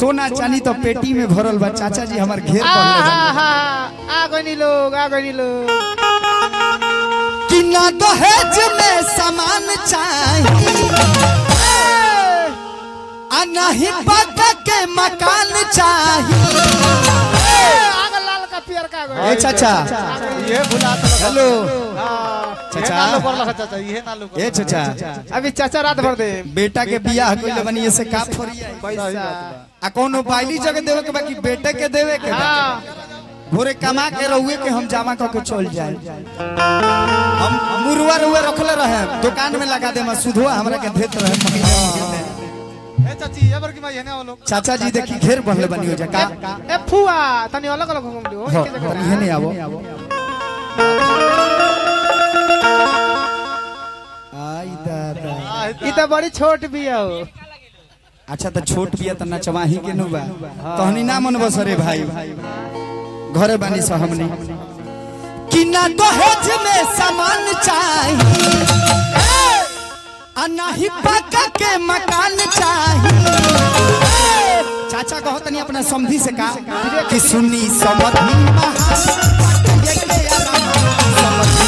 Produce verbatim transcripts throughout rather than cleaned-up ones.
सोना चांदी तो पेटी में भरल बा। चाचा जी हमार घेर आ गनी लोग आ गनी लोग कि ना दहेज में सामान चाहिए आ नहीं पक्का के मकान चाहिए। आग लाल का पियर का ए चाचा ये भुला तो हेलो चाचा नालो बोलला चाचा ये नालो ए चाचा अभी चाचा रात भर दे बेटा के बियाह कइले बनिए से का फोरिया पैसा आ कोनो बाइली जगह देवे के बाकी बेटे के देवे के बा। भोरे कमा के रहुए के हम जमा क के चल जाए। हम मुरुआ रुआ रखले रहे दुकान में लगा दे मैं सुधवा हमरा के देत रहे महीने महीने। ए चाची एबर की मां हेने वालो चाचा जी देखी घेर बनले बनी हो जा का ए फुआ तनी अलग अलग घूम लियो हो तनी हेने आवो आई दादा ई त बड़ी छोट बिया हो। अच्छा तो छोट बिया त नचवाही के नु बा तहनी ना मन बसरे भाई घरे बानी स हमनी कि ना दहेज में सामान चाहिए आ नहीं पक्का के मकान चाहिए। चाचा कहो तनी अपना समधी से का कि सुनी समधी महान ये के आराम समधी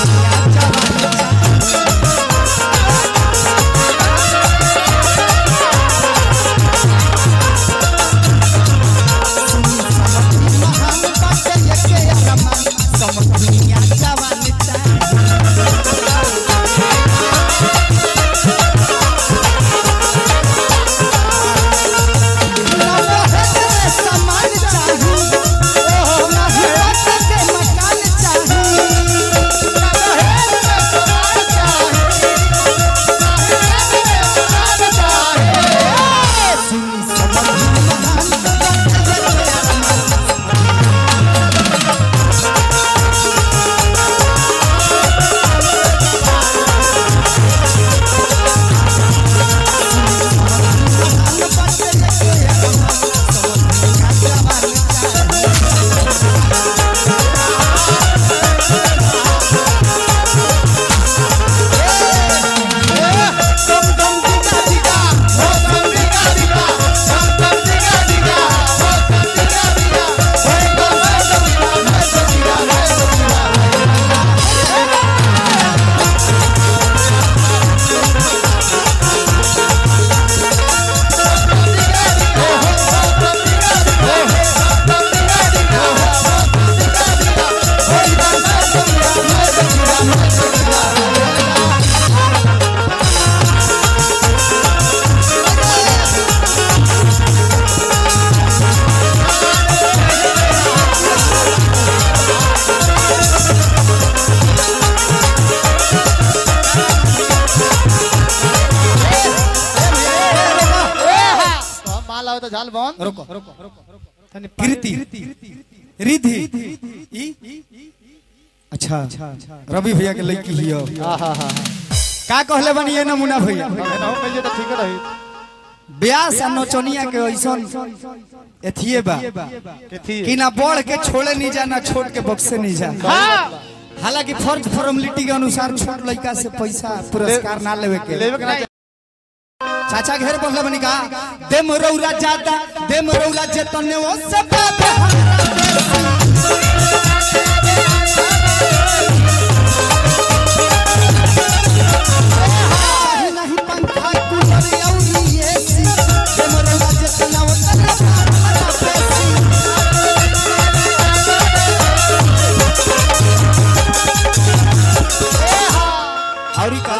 तो झाल बन रुको रुको कृति रिधि अच्छा रवि भैया के लड़की हियो हां हां हां का कहले बनिए नमूना भैया हेनो कहिए तो ठीक रही ब्याह सा नचनिया के ऐसन एथिए बा कि ना बढ़ के छोड़े नहीं जा ना छोड़ के बक्से नहीं जा। हालांकि फर्ज फॉर्मेलिटी के अनुसार छोट लड़का से पैसा पुरस्कार ना लेवे के लेवे के चाचा घेर बोलले बनी का दे मोरौरा ज्यादा दे मोरौरा जे तने वो सब नहीं पंखा कूलर औरी एसी दे मोरौरा जे तने वो सब औरी का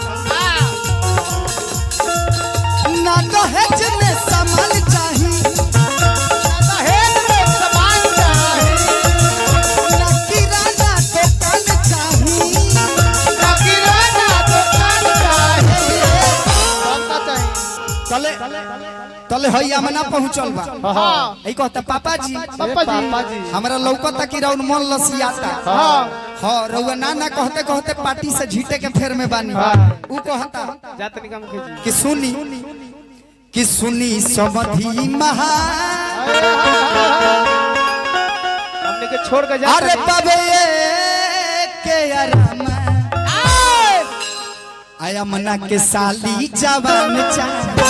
ना दहेज में सामान चाहिए दहेज में सामान चाहिए ना किराना दुकान चाहिए ना किराना दुकान चाहिए बनता चाहिए तले तले हई आमना पहुंचल बा। हां ई कहता पापा जी पापा जी हमरा लौकता कि राउन मन लसियाता। हां हां रउआ ना ना कहते कहते पार्टी से झीटे के फेर में बानी ऊ कहता जातनी काम के जी कि सुनी कि सुनी समधी महान हमने के छोड़ के जा अरे बाबे के अरमा आया मना के साली जवान चा